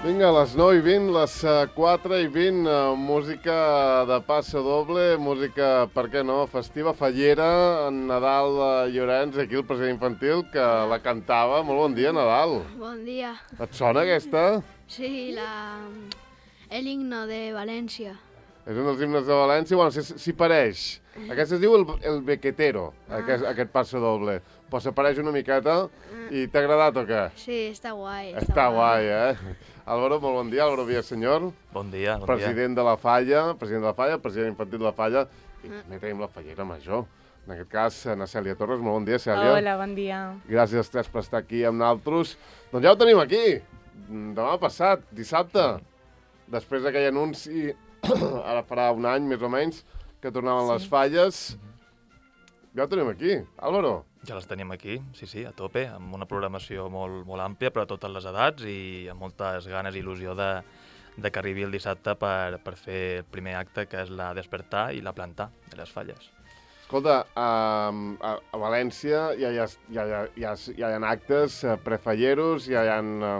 Vinga, les 9:20, les 4:20, música de passa doble, música, per què no, festiva, fallera, en Nadal Llorenç, aquí el president infantil, que la cantava. Molt bon dia, Nadal. Bon dia. Et sona aquesta? Sí, el himno de València. És un dels himnes de València, bueno, s'hi pareix. Aquest es diu el Bequetero, aquest passa doble. Però s'apareix una miqueta i t'ha agradat o què? Sí, està guai. Està guai, Álvaro, molt bon dia. Álvaro Villaseñor. Bon dia, bon president de la Falla, president infantil de la Falla, i també tenim la fallera major. En aquest cas, na Cèlia Torres. Molt bon dia, Cèlia. Hola, bon dia. Gràcies als tres per estar aquí amb nosaltres. Doncs ja ho tenim aquí, demà passat, dissabte, després d'aquell anunci, ara farà un any més o menys, que tornaven les falles. Ja ho tenim aquí. Álvaro. Ja les tenim aquí, sí, a tope, amb una programació molt àmplia per a totes les edats i amb moltes ganes i il·lusió de que arribi el dissabte per fer el primer acte, que és la despertar i la plantar de les falles. Escolta, a València ja hi ha actes prefalleros, ja hi ha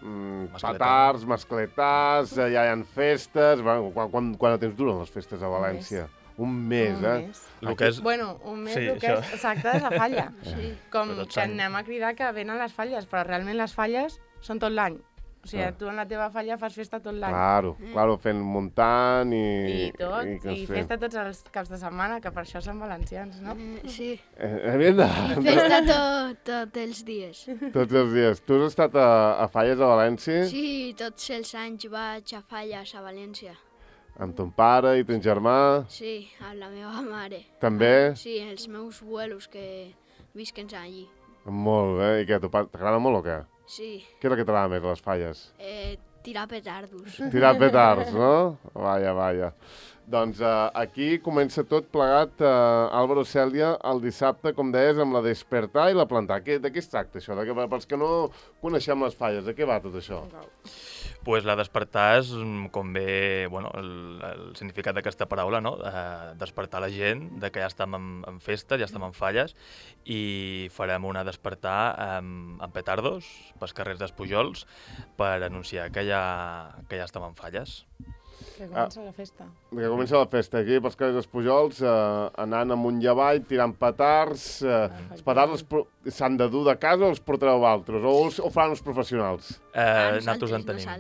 petards, mascletats, ja hi ha festes. Quant temps duren les festes a València? Un mes, Bueno, un mes, el que és actes a falla. Sí. Com que anem a cridar que venen les falles, però realment les falles són tot l'any. O sigui, tu en la teva falla fas festa tot l'any. Claro, fent muntant i festa tots els caps de setmana, que per això són valencians, no? Sí. I festa tots els dies. Tots els dies. Tu has estat a falles a València? Sí, tots els anys vaig a falles a València. Amb ton pare i ton germà? Sí, amb la meva mare. També? Sí, els meus abuelos que visquen allí. Molt bé. I què, t'agrada molt o què? Sí. Què és el que t'agrada més, les falles? Tirar petardos. Tirar petards, no? Vaja. Doncs aquí comença tot plegat, Álvaro, Cèlia, el dissabte, com deies, amb la despertar i la plantar. De què es tracta això? Pels que no coneixem les falles, de què va tot això? Pues la despertar és, com bé, el significat d'aquesta paraula, no? Despertar la gent, que ja estem en festes, ja estem en falles, i farem una despertar amb petardos pels carrers d'Espujols per anunciar que ja estem en falles. Que comença la festa. Que comença la festa, aquí pels carrers d'Espujols, anant amunt i avall, tirant petards. Els petards s'han de dur de casa o els portareu altres? O faran els professionals? Nosaltres en tenim.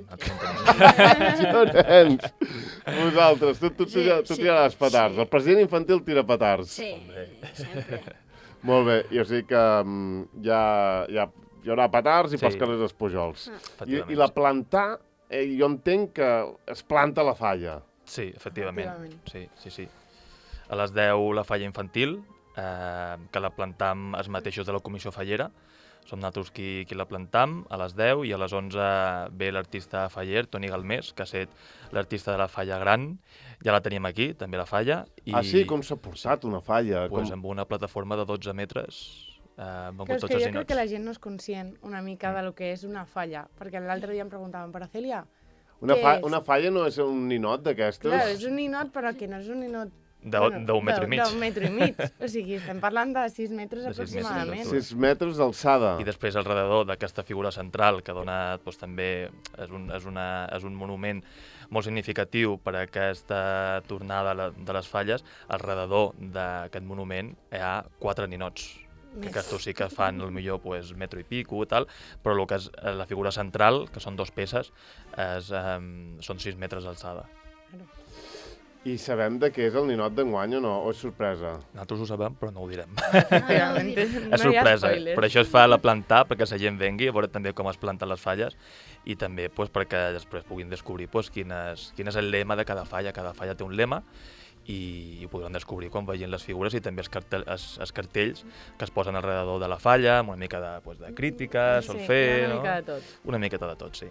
Vosaltres, tu tiraràs petards. El president infantil tira petards. Sí, sempre. Molt bé, i o sigui que ja hi haurà petards i pels carrers d'Espujols. I la plantar, jo entenc que es planta la falla. Sí, efectivament. Sí. A les 10 la falla infantil, que la plantam els mateixos de la comissió fallera. Som nosaltres qui la plantam a les 10 i a les 11 ve l'artista faller, Toni Galmés, que ha estat l'artista de la falla gran. Ja la tenim aquí, també la falla. Sí? Com s'ha portat una falla? Amb una plataforma de 12 metres. Que és que jo crec que la gent no és conscient una mica del que és una falla, perquè l'altre dia em preguntaven, però Cèlia, una falla no és un ninot d'aquestes? Clar, és un ninot, però que no és un ninot d'un metre i mig. D'un metre i mig. O sigui, estem parlant de 6 metres aproximadament. 6 metres d'alçada. I després al redador d'aquesta figura central, que dona, també és un monument molt significatiu per a aquesta tornada de les falles, al redador d'aquest monument hi ha 4 ninots. Que aquests sí que fan potser metro i pico i tal, però el que és la figura central, que són 2 peces, són 6 metres d'alçada. I sabem de què és el ninot d'enguany o no? O és sorpresa? Nosaltres ho sabem, però no ho direm. És sorpresa. Per això es fa la plantar, perquè la gent vengui a veure també com es planten les falles i també perquè després puguin descobrir quin és el lema de cada falla. Cada falla té un lema i ho podran descobrir quan vegin les figures i també els cartells que es posen alrededor de la falla, amb una mica de crítica, solfeig... Una mica de tot. Una miqueta de tot, sí.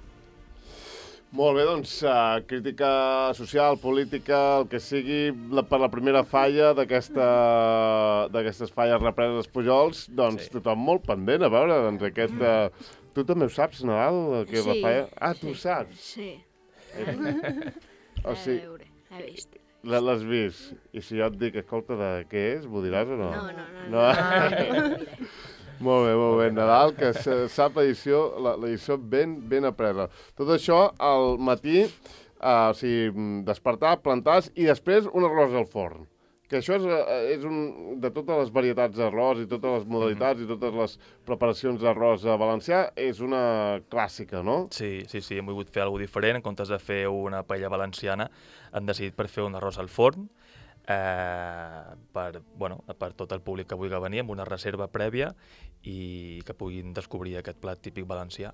Molt bé, doncs, crítica social, política, el que sigui, per la primera falla d'aquestes falles represes d'Espujols, doncs tothom molt pendent, a veure, doncs aquest... Tu també ho saps, Nadal, que és la falla? Tu ho saps? Sí. O sigui, l'he vist. L'has vist? I si jo et dic, escolta, de què és, m'ho diràs o no? No. Molt bé. Nadal, que sap l'edició ben apresa. Tot això al matí, o sigui, despertar, plantar i després un arròs al forn. Que això és de totes les varietats d'arròs i totes les modalitats i totes les preparacions d'arròs valencià, és una clàssica, no? Sí, hem volgut fer alguna cosa diferent. En comptes de fer una paella valenciana, han decidit per fer un arròs al forn, per tot el públic que vulgui venir, amb una reserva prèvia i que puguin descobrir aquest plat típic valencià.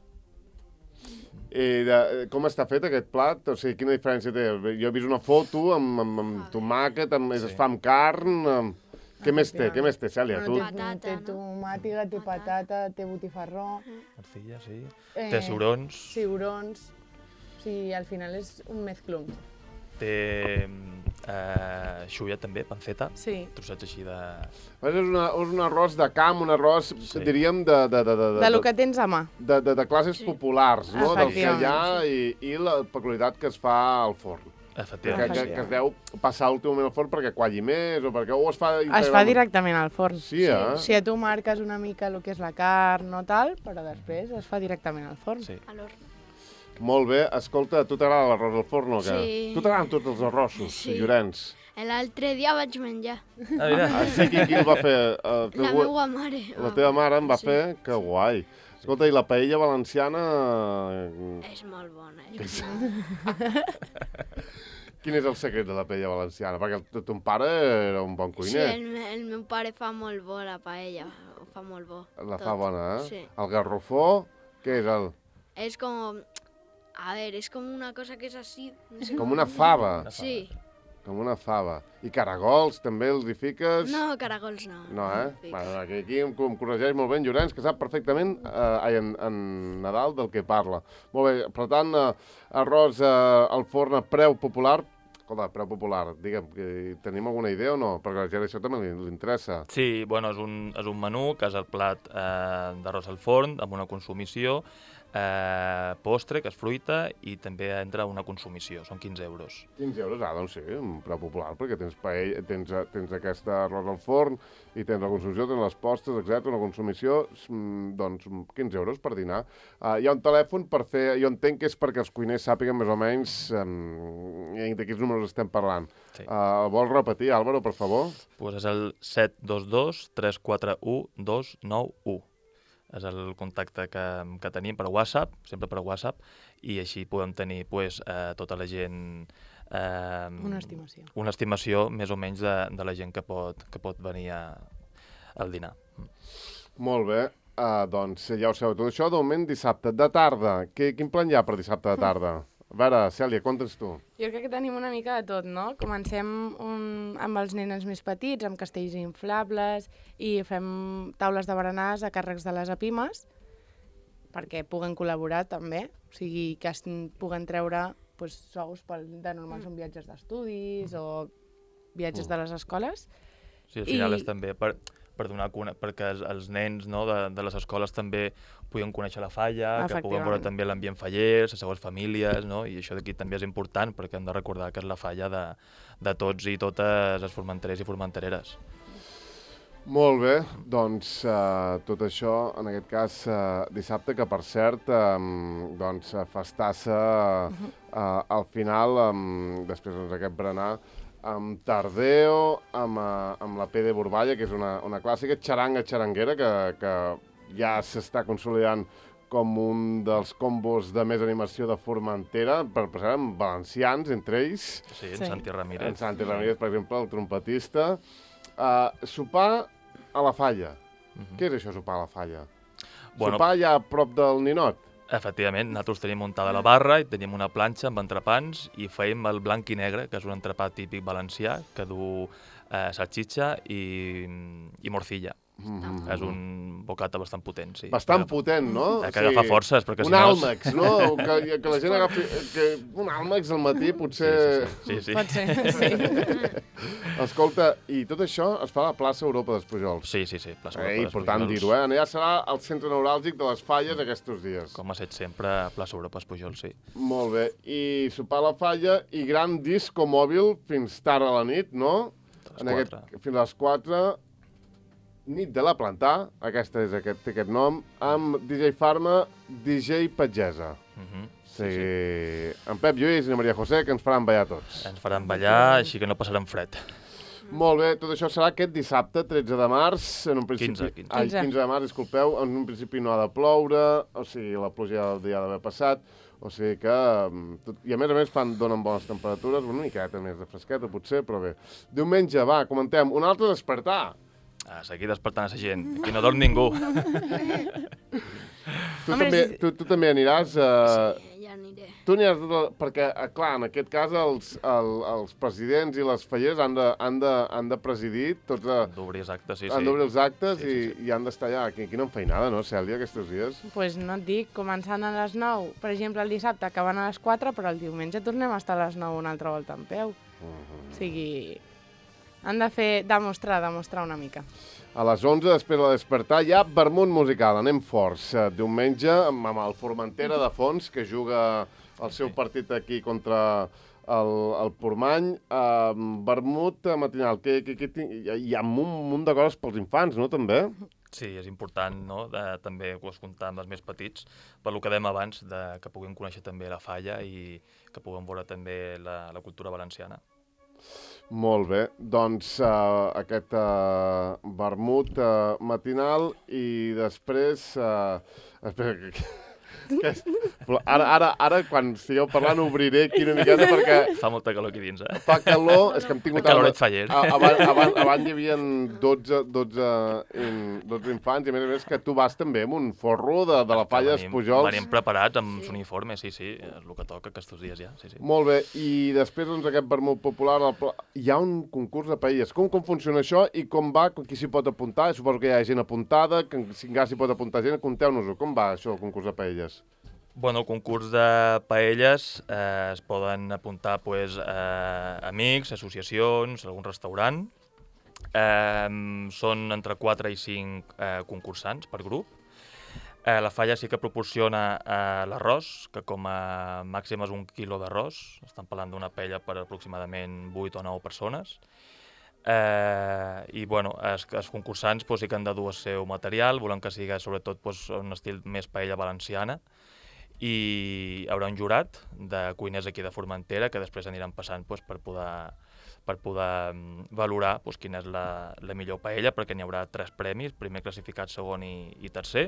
I com està fet aquest plat? O sigui, quina diferència té? Jo he vist una foto amb tomàquet, es fa amb carn... Què més té, Cèlia? Té tomàtiga, té patata, té botifarró... Morcilla, sí. Té ciurons. Ciurons. Sí, al final és un mezclum. Té xulla també, panceta. Sí. Trossets així de... És un arròs de camp, un arròs, diríem, de lo que tens a mà. De classes populars, no? Del que hi ha i la peculiaritat que es fa al forn. Efectivament. Que es deu passar últimament al forn perquè qualli més o perquè es fa... Es fa directament al forn. Sí, eh? Si tu marques una mica el que és la carn o tal, però després es fa directament al forn. Sí. A l'horn. Molt bé. Escolta, a tu t'agrada l'arròs al forn o què? Sí. Tu t'agraden tots els arrossos, Llorenç? L'altre dia vaig menjar. Mira. Sí, qui el va fer? La meva mare. La teva mare en va fer? Que guai. Escolta, i la paella valenciana... És molt bona. Quin és el secret de la paella valenciana? Perquè ton pare era un bon cuiner. Sí, el meu pare fa molt bo la paella. Ho fa molt bo. La fa bona, eh? Sí. El garrofó, què és el...? És com... A ver, és com una cosa que és així. No sé Com una fava. Sí. Com una fava. I caragols, també els hi fiques? No, caragols no. No, eh? Fico. Bueno, aquí em corregeix molt bé en Llorenç, que sap perfectament en Nadal del que parla. Molt bé, per tant, arròs al forn a preu popular. Escolta, preu popular, digue'm, tenim alguna idea o no? Perquè a la gent això també li interessa. Sí, bueno, és un menú que és el plat d'arròs al forn amb una consumició, postre, que és fruita, i també entra una consumició, són 15 euros. 15 euros, doncs sí, un preu popular, perquè tens paella, tens aquest arròs al forn, i tens la consumició, tens les postres, etc. Una consumició, doncs 15 euros per dinar. Hi ha un telèfon per fer, jo entenc que és perquè els cuiners sàpiguen més o menys de quins números estem parlant. Sí. Vols repetir, Álvaro, per favor? Pues és el 722 341 291. És el contacte que tenim per WhatsApp, sempre per WhatsApp, i així podem tenir tota la gent... Una estimació. Una estimació més o menys de la gent que pot venir al dinar. Molt bé, doncs ja ho sabeu tot això. De moment, dissabte de tarda. Quin plan hi ha per dissabte de tarda? A veure, Cèlia, conta'ns tu. Jo crec que tenim una mica de tot, no? Comencem amb els nens més petits, amb castells inflables, i fem taules de berenars a càrrecs de les apimes, perquè puguen col·laborar també, o sigui, que es puguen treure sous de normal són viatges d'estudis o viatges de les escoles. Sí, al final és també per donar perquè els nens de les escoles també puguin conèixer la falla, que puguen veure també l'ambient faller, les seues famílies, no? I això d'aquí també és important perquè hem de recordar que és la falla de tots i totes els formenterers i formentereres. Molt bé, doncs tot això, en aquest cas, dissabte, que per cert, doncs festassa al final, després d'aquest berenar, amb Tardeo, amb la P de Borballa, que és una clàssica, xaranga xaranguera, que ja s'està consolidant com un dels combos de més animació de Formentera, per passar amb valencians, entre ells. Sí, en Santi Ramírez. En Santi Ramírez, per exemple, el trompetista. Sopar a la falla. Què és això, sopar a la falla? Sopar allà a prop del ninot? Efectivament, nosaltres tenim muntada la barra i tenim una planxa amb entrepans i feim el blanc i negre, que és un entrepà típic valencià que du salxitxa i morcilla. És un bocata bastant potent, sí. Bastant potent, no? Que agafa forces, perquè si no... Un àlmex, no? Que la gent agafi... Un àlmex al matí potser... Sí. Pot ser, sí. Escolta, i tot això es fa a la plaça Europa dels Pujols. Sí, plaça Europa dels Pujols. Important dir-ho, eh? Ja serà el centre neuràlgic de les falles aquests dies. Com ha estat sempre, plaça Europa dels Pujols, sí. Molt bé. I sopar a la falla i gran disco mòbil fins tard a la nit, no? Fins a les 4. Nit de la Plantà, té aquest nom, amb DJ Farma, DJ Pagesa. Sí. En Pep Lluís i la Maria José, que ens faran ballar tots. Ens faran ballar, així que no passarem fred. Molt bé, tot això serà aquest dissabte, 13 de març, en un principi... 15 de març, disculpeu, en un principi no ha de ploure, o sigui, la pluja ja ha d'haver passat, o sigui que... I a més donen bones temperatures, una miqueta més de fresqueta, potser, però bé. Diumenge, va, comentem, un altre despertar. A seguir despertant a la gent, aquí no dorm ningú. Tu també aniràs... Sí, ja aniré. Tu aniràs, perquè, clar, en aquest cas els presidents i les falleres han de presidir tots... D'obrir els actes, sí. Han d'obrir els actes i han d'estar allà. Quina enfeinada, no, Cèlia, aquests dies? Pues no et dic, començant a les 9, per exemple, el dissabte acabant a les 4, però el diumenge tornem a estar a les 9 una altra volta en peu. O sigui, han de demostrar una mica. A les 11, després de despertar, hi ha vermut musical, anem forts. Diumenge, amb el Formentera de fons, que juga el seu partit aquí contra el Portmany. Vermut matinal, hi ha un munt de coses pels infants, no, també? Sí, és important, no?, també comptar amb els més petits, per lo que dèiem abans, que puguin conèixer també la falla i que puguin veure també la cultura valenciana. Molt bé, doncs aquest vermut matinal i després... Ara, quan estigueu parlant, obriré aquí una miqueta perquè... Fa molta calor aquí dins, eh? Fa calor, és que hem tingut... Caloret faller. Abans hi havia 12 infants i a més que tu vas també amb un forro de la falla d'Espujols. Venim preparats amb uniformes, sí, és el que toca aquests dies ja, sí. Molt bé, i després doncs aquest vermut popular, hi ha un concurs de paelles. Com funciona això i com va, qui s'hi pot apuntar? Suposo que hi ha gent apuntada, que si encara s'hi pot apuntar gent, conteu-nos-ho. Com va això, el concurs de paelles? Bueno, el concurs de paelles es poden apuntar amics, associacions, algun restaurant. Són entre 4 i 5 concursants per grup. La falla sí que proporciona l'arròs, que com a màxim és 1 quilo d'arròs. Estan parlant d'una paella per aproximadament 8 o 9 persones. I bueno, els concursants sí que han de dur el seu material, volen que sigui sobretot un estil més paella valenciana, i hi haurà un jurat de cuiners aquí de Formentera que després aniran passant per poder valorar quina és la millor paella, perquè n'hi haurà 3 premis, primer classificat, segon i tercer.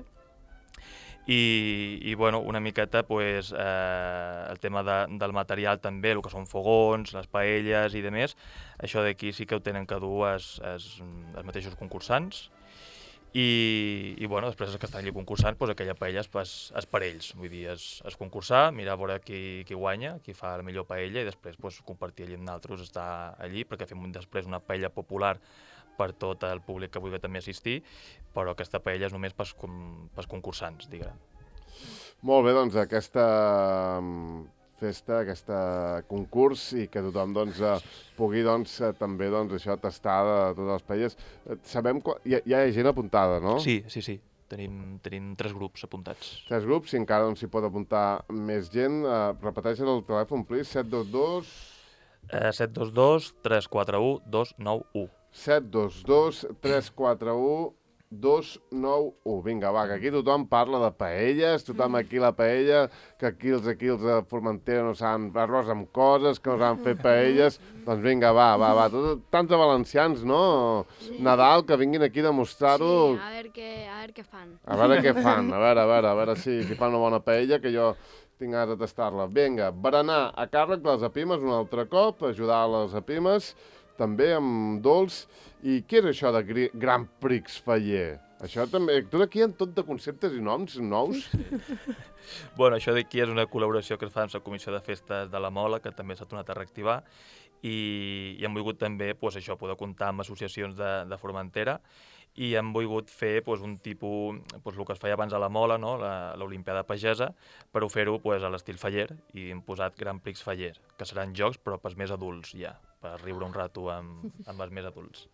I bueno, una miqueta el tema del material també, el que són fogons, les paelles i demés, això d'aquí sí que ho tenen que dur els mateixos concursants. I bueno, després que estan allà concursant, aquella paella és per ells, vull dir, és concursar, mirar a veure qui guanya, qui fa la millor paella, i després compartir allà amb nosaltres, estar allí, perquè fem després una paella popular per tot el públic que vulgui també assistir, però aquesta paella és només pels concursants, diguem. Molt bé, doncs aquesta festa, aquest concurs, i que tothom pugui també això tastar de totes les paelles. Sabem que hi ha gent apuntada, no? Sí. Tenim 3 grups apuntats. 3 grups, i encara s'hi pot apuntar més gent. Repeteixes el telèfon, please, 722... 722 341 291. 722 341 291. Vinga, va, que aquí tothom parla de paelles, tothom aquí la paella, que aquí els de Formentera no saben arròs amb coses, que no saben fer paelles. Doncs vinga, va. Tants de valencians, no? Sí. Nadal, que vinguin aquí a demostrar-ho. Sí, a veure què fan. A veure què fan, a veure si fan una bona paella, que jo tinc ganes de tastar-la. Vinga, berenar a càrrec de les Epimes un altre cop, ajudar a les Epimes, també amb dolç. I què és això de Grand Prix Faller? Això també... Tot aquí hi ha tot de conceptes i noms nous. Bueno, això d'aquí és una col·laboració que es fa amb la Comissió de Festes de la Mola, que també s'ha tornat a reactivar, i hem volgut també poder comptar amb associacions de Formentera, i hem volgut fer un tipus, el que es feia abans a la Mola, no? l'Olimpiada Pagesa, per fer-ho a l'estil faller, i hem posat Grand Prix Faller, que seran jocs però pels més adults ja, per riure un rato amb els més adults.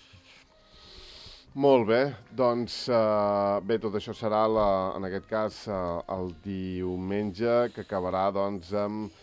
Molt bé, doncs tot això serà en aquest cas el diumenge, que acabarà amb...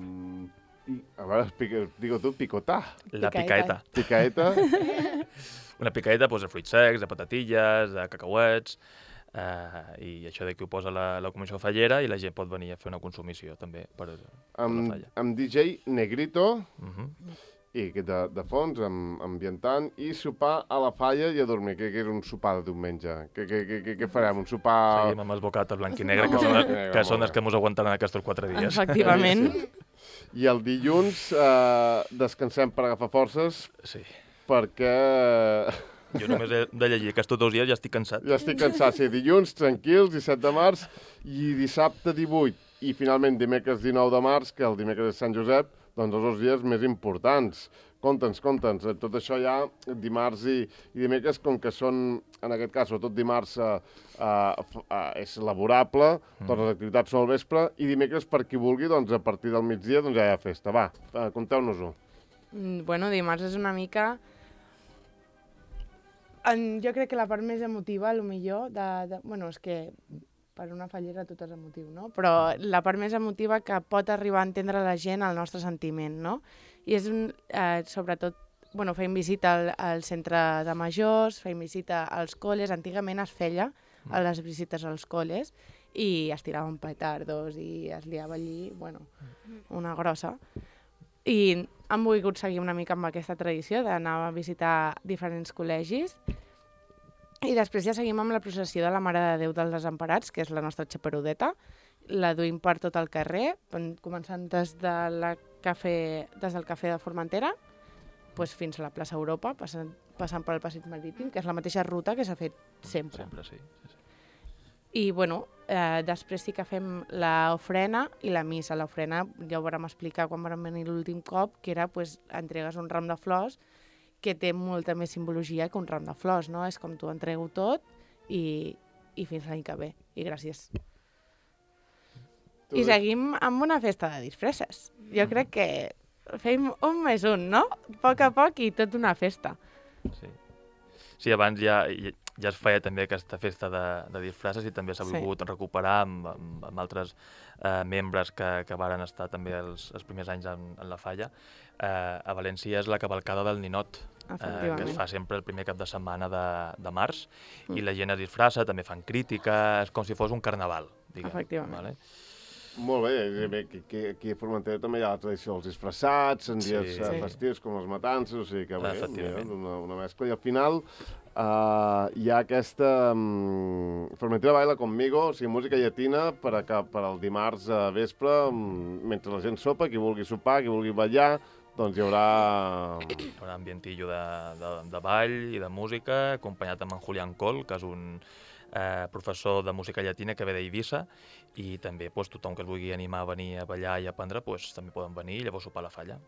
A veure, digue tu, picotà. La picaeta. Picaeta. una picadeta de fruits secs, de patatilles, de cacauets, i això d'aquí ho posa la comissió fallera i la gent pot venir a fer una consumició també per la falla. Amb DJ Negrito, i de fons, ambientant, i sopar a la falla i a dormir. Què és un sopar de diumenge? Què farem? Un sopar... Seguim amb els bocates blanc i negre, que són els que mos aguantaran aquests 4 dies. Efectivament. I el dilluns descansem per agafar forces, Sí. perquè... Jo només he de llegir aquests 2 dies ja estic cansat. Ja estic cansat, sí. Dilluns, tranquils, 17 de març, i dissabte 18, i finalment dimecres 19 de març, que el dimecres és Sant Josep, doncs els 2 dies més importants. Conta'ns. Tot això ja dimarts i dimecres, com que són, en aquest cas, sobretot dimarts és laborable, totes les activitats són al vespre, i dimecres, per qui vulgui, doncs a partir del migdia doncs ja hi ha festa. Va, conteu-nos-ho. Bueno, dimarts és una mica... Jo crec que la part més emotiva, potser, bueno, és que per una fallera tot és emotiu, no? Però la part més emotiva que pot arribar a entendre la gent el nostre sentiment, no? I és sobretot, bueno, feim visita al centre de majors, feim visita als col·les, antigament es feia a les visites als col·les i es tiraven petardos i es liava allí, bueno, una grossa. I han volgut seguir una mica amb aquesta tradició d'anar a visitar diferents col·legis. I després ja seguim amb la processió de la Mare de Déu dels Desemparats, que és la nostra xaperudeta. La duim per tot el carrer, començant des del cafè de Formentera fins a la plaça Europa, passant pel passeig marítim, que és la mateixa ruta que s'ha fet sempre. Sempre, sí. I, bueno, després sí que fem l'ofrena i la missa. L'ofrena ja ho vam explicar quan vam venir l'últim cop, que era, entregues un ram de flors, que té molta més simbologia que un ram de flors, no? És com tu entrego tot i fins l'any que ve. I gràcies. I seguim amb una festa de disfresses. Jo crec que fem un més un, no? A poc i tot una festa. Sí, abans ja es feia també aquesta festa de disfresses i també s'ha volgut recuperar amb altres membres que varen estar també els primers anys en la falla. A València és la cavalcada del Ninot, que es fa sempre el primer cap de setmana de març, i la gent es disfressa, també fan crítica, és com si fos un carnaval, diguem. Efectivament. Molt bé, aquí a Formentera també hi ha la tradició dels disfressats, en dies festius com les matances, o sigui que bé, una mescla. I al final hi ha aquesta Formentera Baila Conmigo, o sigui, música llatina per al dimarts a vespre, mentre la gent sopa, qui vulgui sopar, qui vulgui ballar, doncs hi haurà... Un ambientillo de ball i de música, acompanyat amb en Julián Coll, que és un professor de música llatina que ve d'Eivissa, i també tothom que es vulgui animar a venir a ballar i a aprendre, també poden venir i llavors sopar a la falla.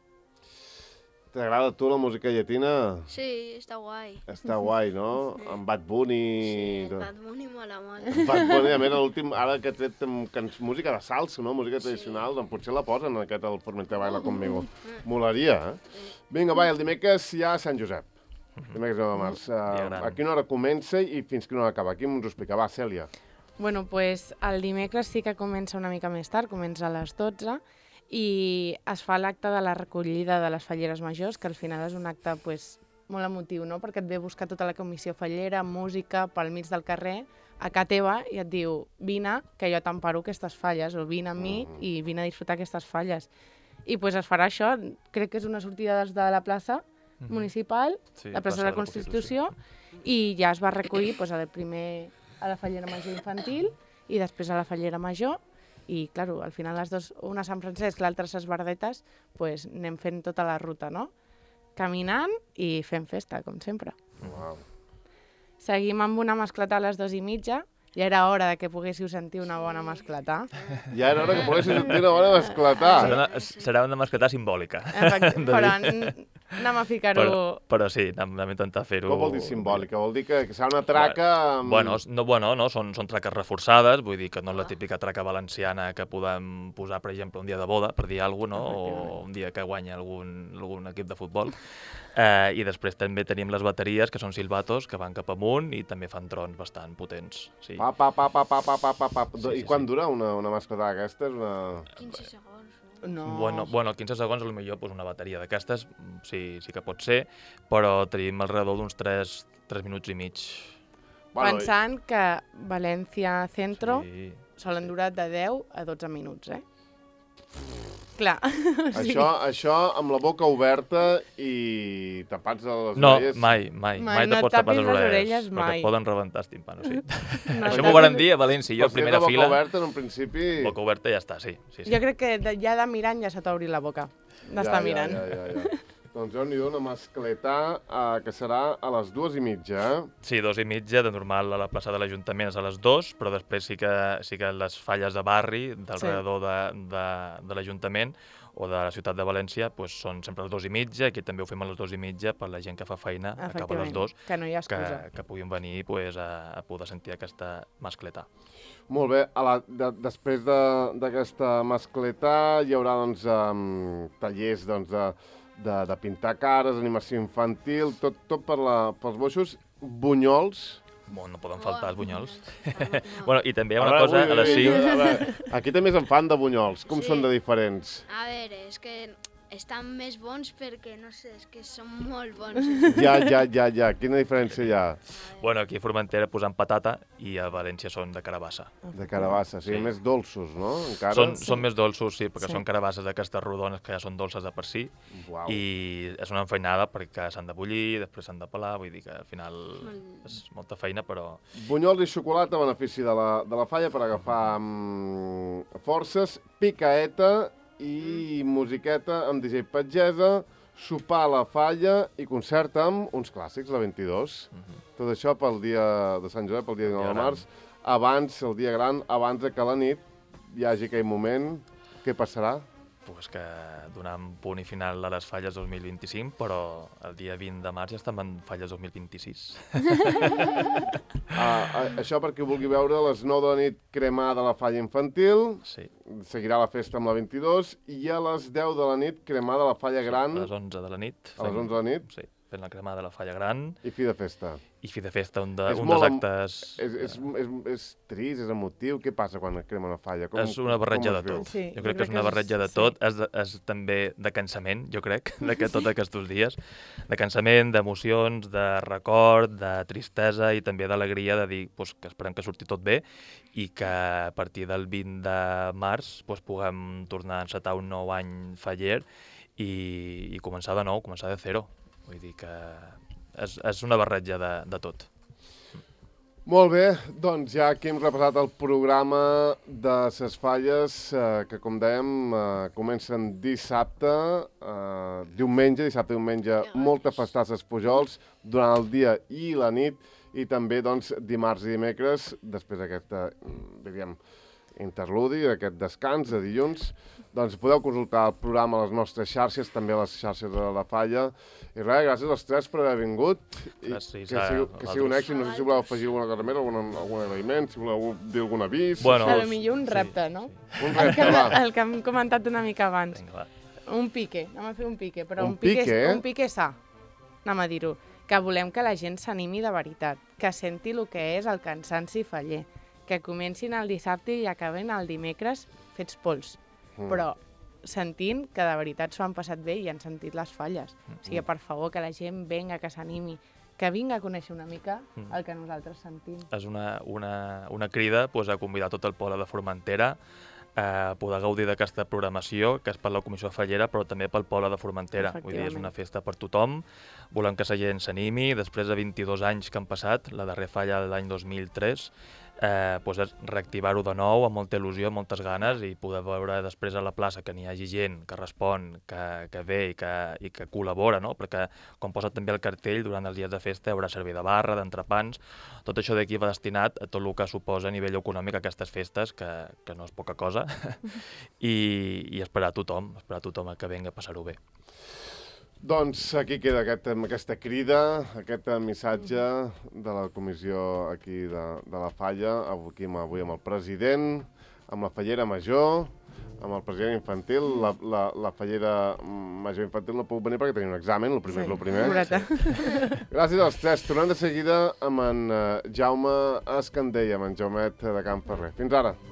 T'agrada a tu la música llatina? Sí, està guai. Està guai, no? Amb Bad Bunny... Sí, Bad Bunny mola molt. Bad Bunny, a més, l'últim, ara que ha tret música de salsa, no? Música tradicional, doncs potser la posen en aquest el Formentera Baila Conmigo. Molaria, eh? Vinga, va, el dimecres hi ha Sant Josep. Dimecres 9 de març. A quina hora comença i fins quina hora acaba? Qui ens ho explica? Va, Cèlia. Bueno, doncs el dimecres sí que comença una mica més tard, comença a les 12, i es fa l'acte de la recollida de les falleres majors, que al final és un acte molt emotiu, no? Perquè et ve a buscar tota la comissió fallera, música, pel mig del carrer, a casa teva, i et diu, vine, que jo t'emparo aquestes falles, o vine amb mi i vine a disfrutar aquestes falles. I es farà això, crec que és una sortida des de la plaça municipal, la plaça de la Constitució, i ja es va recollir primer a la fallera major infantil i després a la fallera major, i, clar, al final les dues, una a Sant Francesc, l'altra a Ses Verdetes, anem fent tota la ruta, no? Caminant i fent festa, com sempre. Wow. Seguim amb una mascletà a les 2:30. Ja era hora que poguéssiu sentir una bona mascletà. Ja era hora que poguéssiu sentir una bona mascletà. Serà una mascletà simbòlica. Però anem a ficar-ho... Però sí, anem a intentar fer-ho... Com vol dir simbòlica? Vol dir que serà una traca... Bueno, són traques reforçades, vull dir que no és la típica traca valenciana que podem posar, per exemple, un dia de boda, per dir alguna cosa, no? O un dia que guanya algun equip de futbol. I després també tenim les bateries, que són silbatos, que van cap amunt i també fan trons bastant potents. Sí. I quan dura una mascletà d'aquestes? 15 segons. No. Bueno, 15 segons, potser pues, una bateria d'aquestes sí que pot ser, però tenim alrededor d'uns 3 minuts i mig. Pensant que València Centro Sí. solen durar de 10 a 12 minuts, Clar. Això amb la boca oberta i tapats a les No, orelles... mai no te pots tapar tapis les les orelles, orelles, perquè mai. et poden rebentar els timpanos, sí. No Això tapis- m'ho van dir a València, jo a Però si primera és de fila, boca oberta, en un principi... boca oberta ja està, sí. Jo crec que ja de mirant ja se t'ha obrit la boca, d'estar mirant. Ja. Doncs Déu-n'hi-do, una mascletà que serà a les 2:30, Sí, 2:30, de normal a la plaça de l'Ajuntament és a les 2, però després sí que les falles de barri, d'alrededor de l'Ajuntament o de la ciutat de València, pues, són sempre a les 2:30, aquí també ho fem a les 2:30 per la gent que fa feina, acaba a les 2, que no hi ha excusa. que puguin venir pues, a poder sentir aquesta mascletà. Molt bé, després d'aquesta mascletà hi haurà doncs, tallers doncs, de pintar cares, animació infantil, tot pels boixos, bunyols. No poden faltar els bunyols. No. Bueno, i també hi ha una cosa a les 5... Aquí també en fan de bunyols. Com Sí. són de diferents? A veure, és que estan més bons perquè, no sé, és que són molt bons. Ja. Quina diferència hi ha? Bueno, aquí a Formentera posant patata i a València són de carabassa. De carabassa, o sigui, Sí. més dolços, no? Encara? Són més dolços, sí, perquè Sí. són carabasses d'aquestes rodones que ja són dolces de per si. Uau. I és una enfeinada perquè s'han de bullir, després s'han de pelar, vull dir que al final és molta feina, però... Bunyols i xocolata a benefici de la falla per agafar forces, picaeta i musiqueta amb DJ Pagesa, sopar a la falla i concert amb uns clàssics, la 22. Tot això pel dia de Sant Josep, el dia 19 de gran. març, abans, el dia gran, abans de que a la nit hi hagi aquell moment. Què passarà? Pues que donant punt i final a les falles 2025, però el dia 20 de març ja estem en falles 2026. Això perquè ho vulgui veure a les 9 de la nit cremada la falla infantil, Sí, seguirà la festa amb la 22 i a les 10 de la nit cremada la falla gran, a les 11 de la nit. a les 11 de la nit Sí, fent la cremada de la falla gran i fi de festa. i fi de festa, un És dels molt actes... És trist, és emotiu? Què passa quan es crema una falla? És una barreja de tot. Sí, Jo crec que és una barreja de tot. És també de cansament, jo crec, tots aquests dies. De cansament, d'emocions, de record, de tristesa i també d'alegria de dir pues, que esperem que surti tot bé i que a partir del 20 de març pues, puguem tornar a encetar un nou any faller i començar de nou, començar de zero. Vull dir que és una barreja de tot. Molt bé, doncs ja aquí hem repassat el programa de ses falles que, com dèiem, comencen dissabte, diumenge, molta festa a ses Pujols durant el dia i la nit i també doncs, dimarts i dimecres, després d'aquesta, diríem, interludi, aquest descans de dilluns, doncs podeu consultar el programa a les nostres xarxes, també a les xarxes de la falla. I res, gràcies als tres per haver vingut. I Gràcies que sigui un èxit. No sé si voleu afegir alguna cosa més, algun agraïment, si voleu dir algun avís. Bueno, A lo millor un repte, no? Un repte, va. El que hem comentat una mica abans. Vinga, va. Un pique, anem a fer un pique, però Un pique? un pique sa, anem a dir-ho. Que volem que la gent s'animi de veritat, que senti el que és el cansanci faller, que comencin el dissabte i acaben el dimecres fets pols, però sentint que de veritat s'ho han passat bé i han sentit les falles. O sigui, per favor, que la gent venga, que s'animi, que vinga a conèixer una mica el que nosaltres sentim. És una crida pues, a convidar tot el poble de Formentera a poder gaudir d'aquesta programació, que és per la Comissió Fallera, però també pel poble de Formentera. Vull dir, és una festa per tothom. Volem que la gent s'animi. Després de 22 anys que han passat, la darrera falla l'any 2003, pues és reactivar-ho de nou amb molta il·lusió, amb moltes ganes i poder veure després a la plaça que n'hi hagi gent que respon, que ve i que col·labora, no? Perquè, com posa també el cartell, durant els dies de festa hi haurà servei de barra, d'entrepans, tot això d'aquí va destinat a tot el que suposa a nivell econòmic aquestes festes, que no és poca cosa, i esperar a tothom que vingui a passar-ho bé. Doncs aquí queda aquesta crida, aquest missatge de la comissió aquí de la falla, avui amb el president, amb la fallera major, amb el president infantil. La fallera major infantil no puc venir perquè tenia un examen, el primer és el primer. Gràcies als tres. Tornem de seguida amb en Jaume Escandell, amb en Jaumet de Can Ferrer. Fins ara.